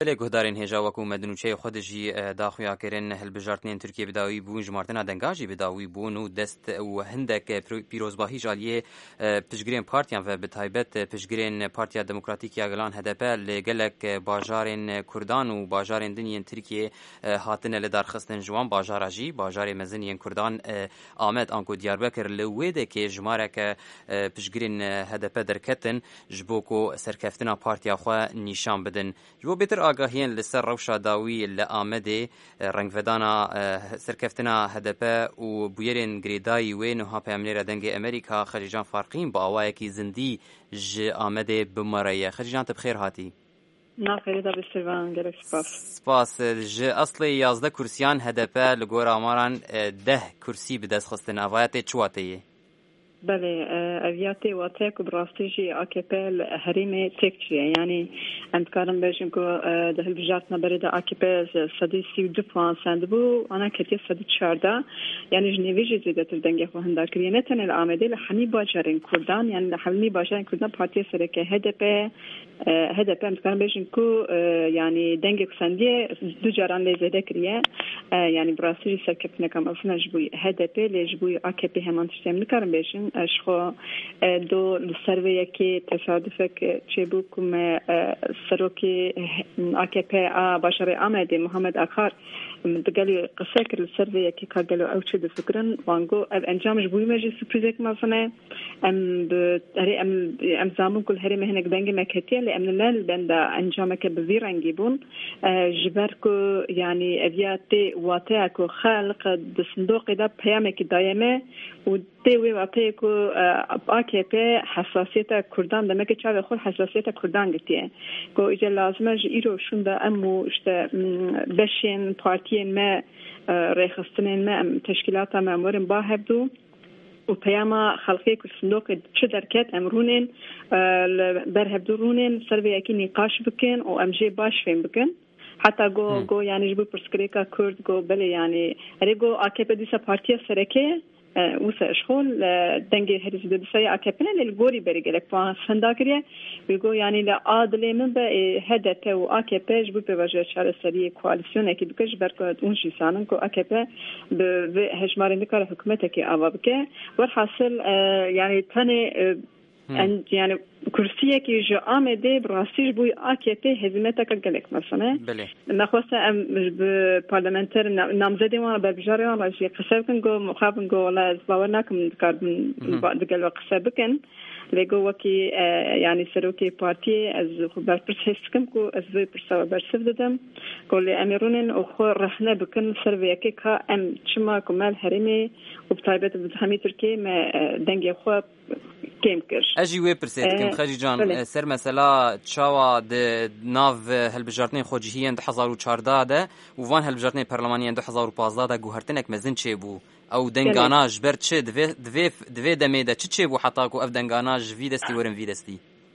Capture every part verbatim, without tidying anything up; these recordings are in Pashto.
لێ گۆدارên هێژا وەکو مەدنوچەی خۆدەژی داخویاکردن هەلبژارتنên Tirkiye bidawî bûn ji martina dengajî bidawî bûn û dest û hindek pîrozbahî ji aliyê piştgirên partiyan ve bi taybet piştgirên Partiya Demokratîk ya Gelan H D P lê gelek bajarên Kurdan û bajarên din yên Tirkiye hatine li darxistin ji wan bajara jî bajarê mezin yên Kurdan Amed anku Diyarbekir li wêdekê ji mareke piştgirên H D P derketin ji bo ku serkeftina partiya xwe nîşan bidin. Ji bo bêtir agahiyên li ser rewşa dawî li Amedê rengvedana serkeftina H D P û bûyerên girêdayî wê niha peyamnêra dengê Amerîka Xelîcan Farqîn bi awayekî zindî ji Amedê bimereye. Xelîcan te bi xêr hatî. Nafê da bistêvan gelek spas. Spas ji eslê yazde kursiyan H D P li gor amaran deh kursî bi dest xistin avaya tê çi watê ye? بله اویاتی و تک براستی آکپل هریمه تکچیه یعنی امکانم باشیم که دهل بجات نبرده آکپل صدی سی و دو پوان سند بو آن کتی صدی چهارده یعنی جنویجی زیده تر دنگه خو هندار کریه نه تنه العامده لحمی باجرین کردان یعنی لحمی باجرین کردان پارتی سرکه هدپ هدپ امکانم باشیم که یعنی دنگه کسندیه دو جاران لیزده کریه یعنی براستی سرکتنه کم اصلا جبوی هدپ لیجبوی آکپی همان تشتیم نکارم باشیم اشخو دو سرویه که تصادفه که چه بو کم سروکی آکپ باشر آمده محمد اخار دقلی قصه کرد سرویه که کارگلو او چه دفکرن وانگو انجامش بوی مجلس سپریزه که مثلا ام هری ام ام زامن کل هری مهنگ دنگی مکتیه لی ام نلال بند انجامه که بزیرنگی بون جبر کو یعنی اویاتی واته کو خلق دصندوق دا پیامه که دایمه و دیوی واته کو آکپ حساسیت کردان دمک چاو خود حساسیت کردان گتیه کو ایجا لازمه ایرو شونده امو اشته بشین پارتیین ما ریخستنین ما تشکیلات ما امورن با هبدو و پیاما خلقی که صندوق چه درکت امرونین بر هبدو رونین سروی اکی نقاش بکن و امجی باش فهم بکن حتی گو گو یعنی جبو پرسکریکا کرد گو بله یعنی اری گو آکپ دیسا پارتیا سرکه وسا اشخول دنگي هرس بدساي اكابنا للغوري بريجلك فانداكريا بيقول يعني لا عادل من هدت و اكابج ببواجه شار سري كواليسيون اكي بكش بركه اونشي سانن كو اكابا بهجمار نكار حكومتك اوابك والحاصل يعني ثاني يعني كرسيه كي جو امده براسيج بو اكيتي هزمتك قالك مثلا نخوسه ام بالبرلمانتر نامزدي وانا بجاري وانا شي قسبكن جو مخابن جو لا زبورناكم كاربن دقل وقسبكن لگو وکی یعنی سروکی پارتی از خبر پرسیستم کو از وی پرسا برسف دادم کلی امیرونن و خو رهنه بکن سروی کی که ام چما کمال هرمی و بتایبت بزهمی ترکی ما دنگی خو کم کرد. اجی وی پرسیدم خاجی جان سر مثلا چاوا د ناو هلبجارتنی خوجهی اند هزار و چهارده ده و وان هلبجارتنی پارلمانی اند هزار و پانزده ده گوهرتنک مزن چه بو او دنگاناج بر چه دوی دوی دوی دمیده چه چه بو حتا کو اف دنگاناج وی دستی ورن وی دستی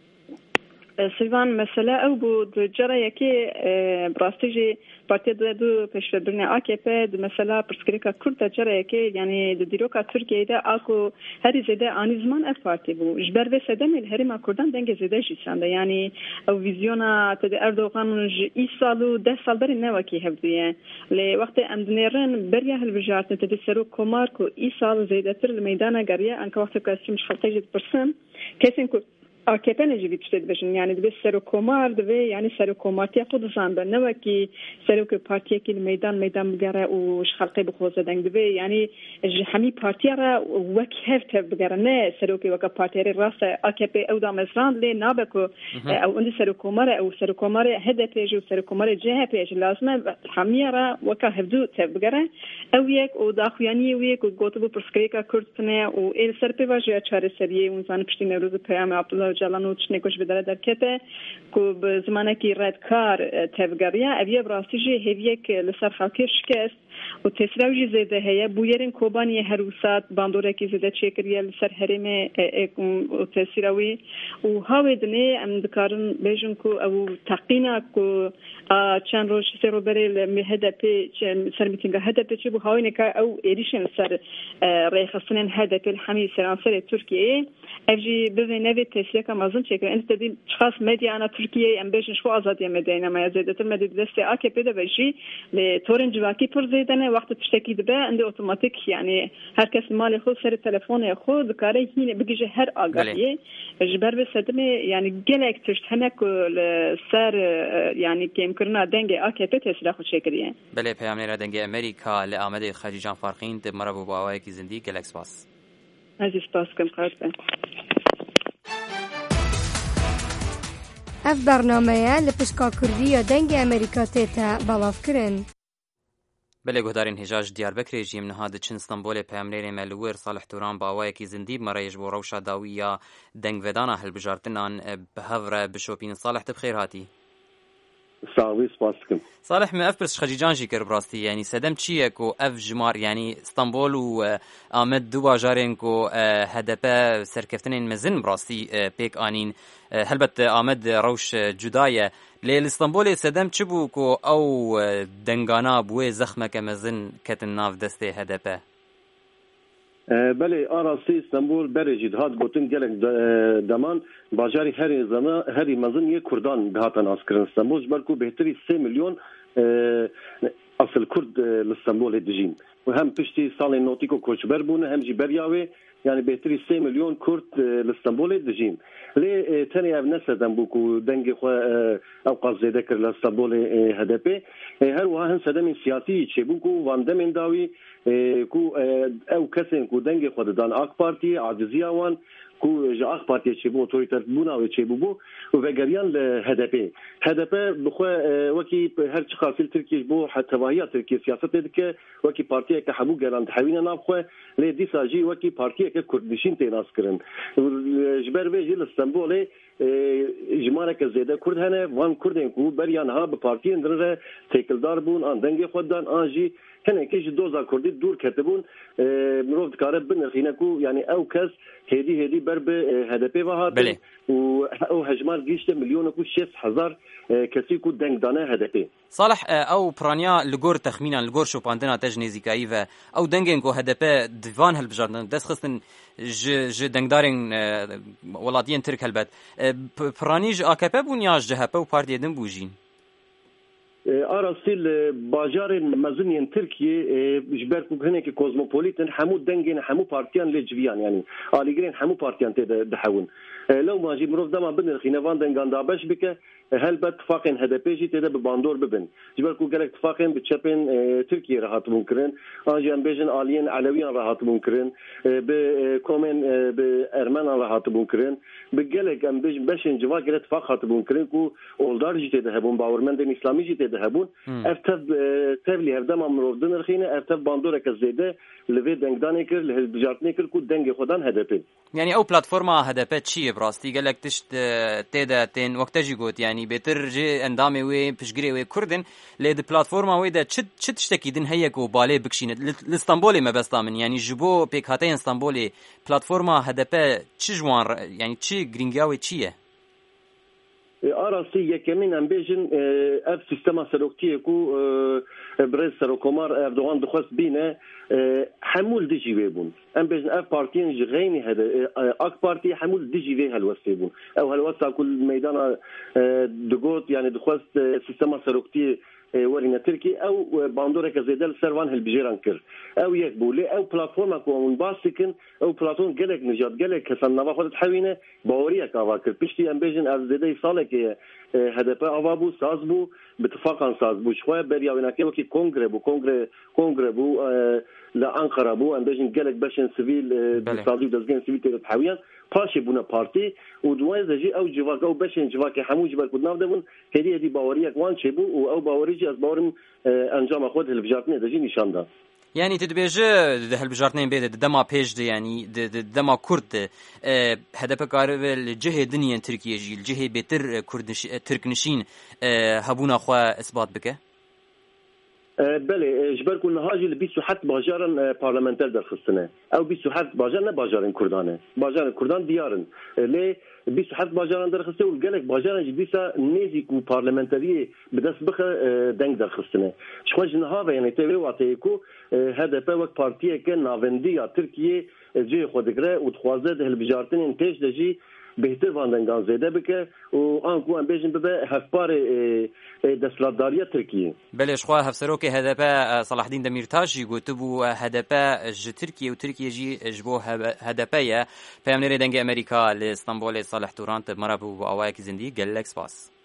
سیوان مسئله او بود جرا یکی براستیجی پارتی دو دو پیشبرنه آکپ دو مسئله پرسکریکا کرد جرا یکی یعنی دو دیروکا ترکیه ده آکو هری زده آنی زمان اف پارتی بو جبر و سدم الهری ما کردن دنگ زده جیسانده یعنی او ویزیونا تد اردوغان ج ای سالو ده سال بری نوکی هفدیه لی وقت اندنیرن بریا هلبجارت تد سرو کمار کو ای سال زیده تر لمیدانا گریه انک وقت کسی مش خلطه جد پرسن کسی کو آکپ نجیبی تشتد بشن یعنی دو سر کمار دو یعنی سر کمارتی خود زنده نه کی سر که پارتی کی میدان میدان بگره و خلقی بخوزه دنگ دو یعنی همی پارتی را وک هفت بگره نه سر که وک پارتی راست آکپ او دام اسران لی نابکو او اند سر کمار او سر کمار هدف جو سر کمار جه پیش لازمه همی را وک هفدو تف بگره او یک او داخویانی و یک گوتو پرسکریکا کردنه و ال سر پیواژه چهار سریه اون زن پشتی نوروز پیام عبدالله جلانو چنکوش بداره در کته کو به زمانه کی رد کار تفگریا اویه براستی هیویه که لسر خاکی شکست و تسراوی زیده هیا بویرن کوبانی هروسات باندوره کی زیده چکریه سر هرم و تسراوی و هاودنه ام دکارن بیشون کو او تقینا کو چند روز سر بری مهدپ سر میتینگ هدپ چه بو هاوینه که او ایریشن سر ریخستن هدپ الحمی سرانسر ترکیه افجی به نوی تسریه که مازن چکر انت دی خاص مدیا انا ترکیه ام بیشن شو آزادی مدینا ما زیده تر مدی دسته آکی پیدا بشی لتورن جواکی پر زیدنه وقت تشتکی دبه اند اتوماتیک یعنی هر کس مال خود سر تلفن خود کاره هینه بگیجه هر آگاهیه جبر به صدمه یعنی گلک تشت همه کل سر یعنی کم کرنا دنگ آکی پی تسریه خود شکریه. بله پیامنیر دنگ امریکا لآمده خلیجان فارقین دب مرا بو باوای کی زندگی گلکس باس. عزیز باس کم خواهد بند. اف برنامه لپشکا کردی یا دنگ امریکا تیتا بالاف کرن. بله گهدارین هجاج دیاربکر جیم نهاد چین استانبول پیامنیر ملوور صالح توران باوای کی زندگی مرایج بو روشا داویا دنگ ودانا هل بجارتنان بهور بشوپین صالح تبخیر هاتی. ساوي سباسكم صالح ما افبرس خجيجان جي كربراستي يعني سدم تشيكو اف جمار يعني اسطنبول وآمد دو باجارينكو هدبا سركفتنين مزن براستي بيك آنين هلبت آمد روش جداية ليل اسطنبول سدم تشبوكو او دنگانا بوي زخمك مزن كتن ناف دستي هدبا بله آراسی استانبول برجید هات گوتن گلک دمان باجاری هری زمان هری مزن یک کردان دهاتن اسکرن استانبول جبرکو بهتری سه میلیون اصل کرد استانبول دجین و هم پشتی سال نوتیکو کوچبر بونه هم جی بریاوی يعني بهتري سه مليون كرد لاسطنبول دجين لي تاني ابنسدن بوكو دنگ خو اوقاف زيدكر لاسطنبول هدف هر وها هن سدم سياسي تشبوكو واندمن داوي كو او كسن كو دنگ خو دان اك بارتي عجزياوان كو جا اخ بارتي تشبو تويتر بونا و تشبو و وگريان لهدف هدف بخو وكي هر تشخاص تركي بو حتى وهي تركي سياسه دك وكي بارتي كحبو جران تحوينا نابخو لي دي ساجي وكي بارتي كردشين تناس كرن جبر بيجي لاسطنبول اجمالا كزيده كرد هنا وان كردن كو بريان ها ببارتي اندره تيكلدار بون ان دنگي خدان انجي هنا كيش دوزا كردي دور كتبون مروف دكاره بنرخينكو يعني او كاس هدي هدي برب هدف وهات او هجمال جيشته مليونكو شش هزار كسيكو دنگ دانه هدف صالح او برانيا لغور تخمينا لغور شوباندنا تجنيزي كايفا او دنگنكو هدف ديفان هالبجاردن دس خصن ج ج دنگدارين ولاتين ترك هلبت برانيج اكب بونياج جهبه و بارتي دن بوجين ارسل باجار مزنين تركيا جبركو هناك كوزموبوليتن حمو دنگين حمو بارتيان لجويان يعني اليغرين حمو بارتيان تدحون لو ما جي مروف دما بن خينوان دنگان دابش بك هل باتفاقين هدفيجي تدا بباندور ببن جبركو قالك اتفاقين بتشابين تركيا راحت ممكن اجي ام بيجن الين علويان راحت ممكن بكومن بارمان راحت ممكن بقالك ام بيجن باشن جوا قالت اتفاق ممكن كو اولدار جي تدا هبون باورمند اسلامي جي تدا هبون افتب تبلي هردما مروف دن الخينه افتب باندور كزيده لفي دنگدانيكر لهجارتنيكر كو دنگ خدان هدفين يعني او بلاتفورما هدفت شي براستي قالك تشت تدا تن وقت جي قوت يعني بيتر جي اندامي وي بشجري وي كردن لد بلاتفورما وي دا تشت تشت تشتكيدن هيك وبالي بكشين الاسطنبولي ما بس ضامن يعني جبو بيك هاتين اسطنبولي بلاتفورما هدفه تشجوان يعني تشي جرينجاوي تشيه آراسی یکمین ام بیشن اف سیستم سروکتیه کو برز سروکمار اردوغان دخواست بینه حمول دیجی ویبون ام بیشن اف پارتین جغینی هده اک پارتی حمول دیجی وی هلوسته بون او هلوسته کل میدان دگوت یعنی دخواست سیستم سروکتیه ورينا تركي او باندورة كزيدل سروان هالبجيران كر او يكبولي او بلاتفورما كومون باسكن او بلاتفورم جلك نجات جلك كسان نوا خدت حوينه باوريا كاواكر بيشتي امبيجن از زيدي صالك هدف اوابو سازبو باتفاقا سازبو شويه بريا ويناكي وكي كونغري بو كونغري كونغري بو لانقره بو امبيجن جلك باشن سيفيل بصادي دزغن سيفيل تحويان پاشی بونه پارتی و دوای زجی او جواک او بشین جواک همو جبر کدناف دبون هدی هدی باوریک وان چه بو و او باوریجی از باورم انجام خود هلبجارتنی دجی نشان دا يعني تدبيجه هالبجارتين بيد دما بيج دي يعني دما كرد هدف كار الجهه دنيا تركيا جي الجهه بتر كردش تركنشين هبونا خو اثبات بك بله جبر كل هاجي ل بیست و هفت باجارن پارلمانتر درخستنه او بیست و هفت باجار نه باجارن کردانه باجار کردان دیارن لی بیست و هفت باجارن درخسته و گلک باجارن جدیسا نزیک و پارلمانتری بدست بخ دنگ درخستنه شخو جنها و یعنی توی واته کو هدف وک پارتیه که ناوندی ترکیه جه خودگره و خوازه ده بجارتن پیش دجی بهتر واندنگان زیده بکه و آنکو ام بیشن ببه هفپار دستلاتداری ترکیه. بله شخوا هفسرو که هدف صلاح الدین دمیرتاش جی گوتبو هدف ج ترکیه و ترکیه جی جبو هدفه پیامنری دنگ امریکا ل استانبول صالح تورانت مرابو و آوای کی زندگی گلک سپاس.